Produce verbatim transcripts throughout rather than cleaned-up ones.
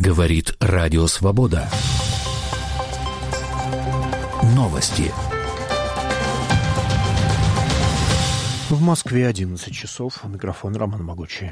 Говорит Радио Свобода. Новости. В Москве одиннадцать часов. Микрофон Роман Могучий.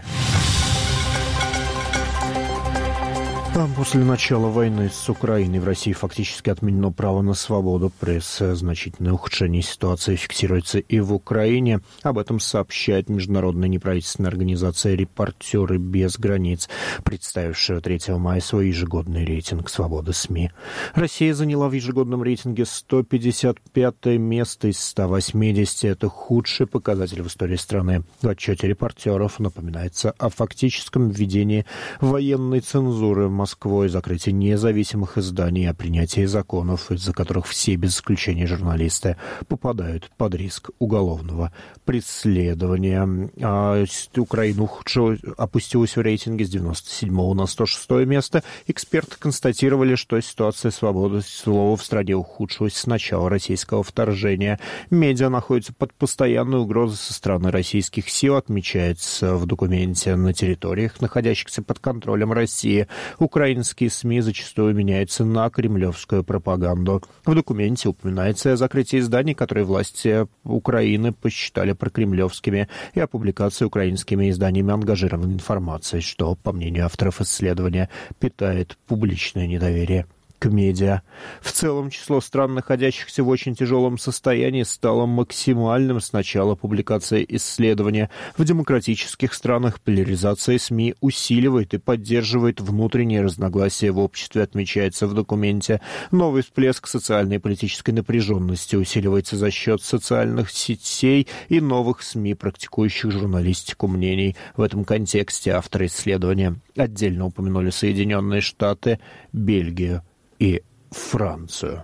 После начала войны с Украиной в России фактически отменено право на свободу прессы. Значительное ухудшение ситуации фиксируется и в Украине. Об этом сообщает международная неправительственная организация «Репортеры без границ», представившая третьего мая свой ежегодный рейтинг свободы СМИ. Россия заняла в ежегодном рейтинге сто пятьдесят пятое место из ста восьмидесяти. Это худший показатель в истории страны. В отчете репортеров напоминается о фактическом введении военной цензуры в Москвой, закрытие независимых изданий, о принятии законов, из-за которых все без исключения журналисты попадают под риск уголовного преследования. А Украина ухудшилась, опустилась в рейтинге с девяносто седьмого на сто шестое место. Эксперты констатировали, что ситуация свободы слова в стране ухудшилась с начала российского вторжения. Медиа находятся под постоянной угрозой со стороны российских сил, отмечается в документе. На территориях, находящихся под контролем России, украинские СМИ зачастую меняются на кремлевскую пропаганду. В документе упоминается о закрытии изданий, которые власти Украины посчитали прокремлевскими, и о публикации украинскими изданиями ангажированной информации, что, по мнению авторов исследования, питает публичное недоверие к медиа. В целом, число стран, находящихся в очень тяжелом состоянии, стало максимальным с начала публикации исследования. В демократических странах поляризация СМИ усиливает и поддерживает внутренние разногласия в обществе, отмечается в документе. Новый всплеск социальной и политической напряженности усиливается за счет социальных сетей и новых СМИ, практикующих журналистику мнений. В этом контексте авторы исследования отдельно упомянули Соединенные Штаты, Бельгию и Францию.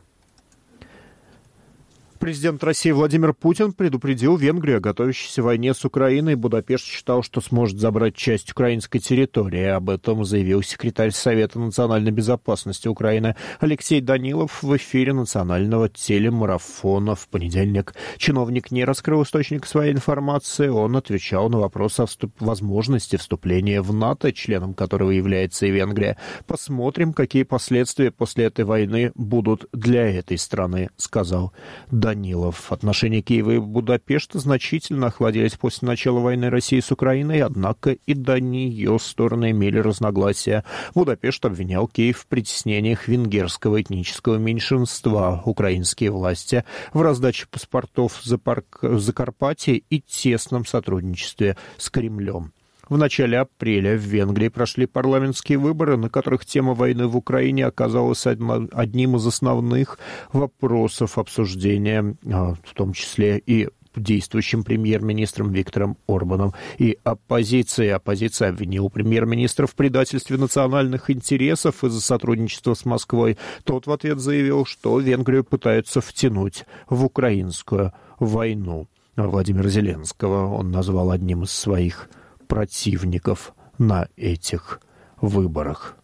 Президент России Владимир Путин предупредил Венгрию о готовящейся войне с Украиной. Будапешт считал, что сможет забрать часть украинской территории. Об этом заявил секретарь Совета национальной безопасности Украины Алексей Данилов в эфире национального телемарафона в понедельник. Чиновник не раскрыл источник своей информации. Он отвечал на вопрос о вступ... возможности вступления в НАТО, членом которого является и Венгрия. Посмотрим, какие последствия после этой войны будут для этой страны, сказал Данилов. Данилов. Отношения Киева и Будапешта значительно охладились после начала войны России с Украиной, однако и до нее стороны имели разногласия. Будапешт обвинял Киев в притеснениях венгерского этнического меньшинства. Украинские власти в раздаче паспортов в Закарпатье и тесном сотрудничестве с Кремлем. В начале апреля в Венгрии прошли парламентские выборы, на которых тема войны в Украине оказалась одним из основных вопросов обсуждения, в том числе и действующим премьер-министром Виктором Орбаном и оппозицией. Оппозиция обвинила премьер-министра в предательстве национальных интересов из-за сотрудничества с Москвой. Тот в ответ заявил, что Венгрию пытаются втянуть в украинскую войну. Владимира Зеленского он назвал одним из своих противников на этих выборах.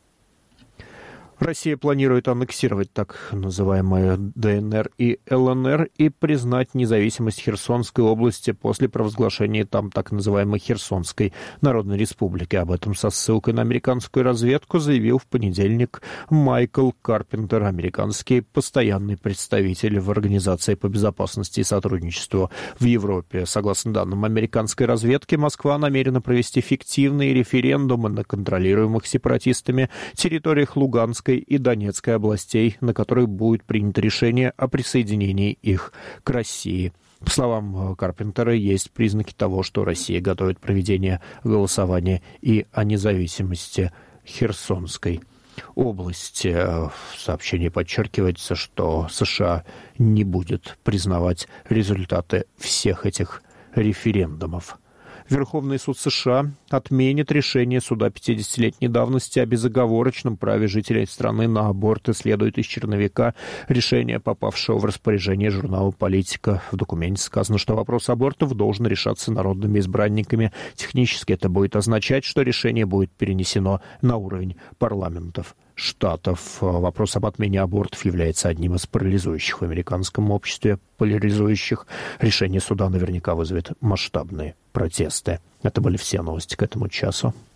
Россия планирует аннексировать так называемые ДНР и ЛНР и признать независимость Херсонской области после провозглашения там так называемой Херсонской Народной Республики. Об этом со ссылкой на американскую разведку заявил в понедельник Майкл Карпентер, американский постоянный представитель в Организации по безопасности и сотрудничеству в Европе. Согласно данным американской разведки, Москва намерена провести фиктивные референдумы на контролируемых сепаратистами территориях Луганской и Донецкой областей, на которых будет принято решение о присоединении их к России. По словам Карпентера, есть признаки того, что Россия готовит проведение голосования и о независимости Херсонской области. В сообщении подчеркивается, что США не будет признавать результаты всех этих референдумов. Верховный суд США отменит решение суда пятидесятилетней давности о безоговорочном праве жителей страны на аборты, следует из черновика решения, попавшего в распоряжение журнала «Политика». В документе сказано, что вопрос абортов должен решаться народными избранниками. Технически это будет означать, что решение будет перенесено на уровень парламентов штатов. Вопрос об отмене абортов является одним из парализующих в американском обществе, поляризующих. Решение суда наверняка вызовет масштабные протесты. Это были все новости к этому часу.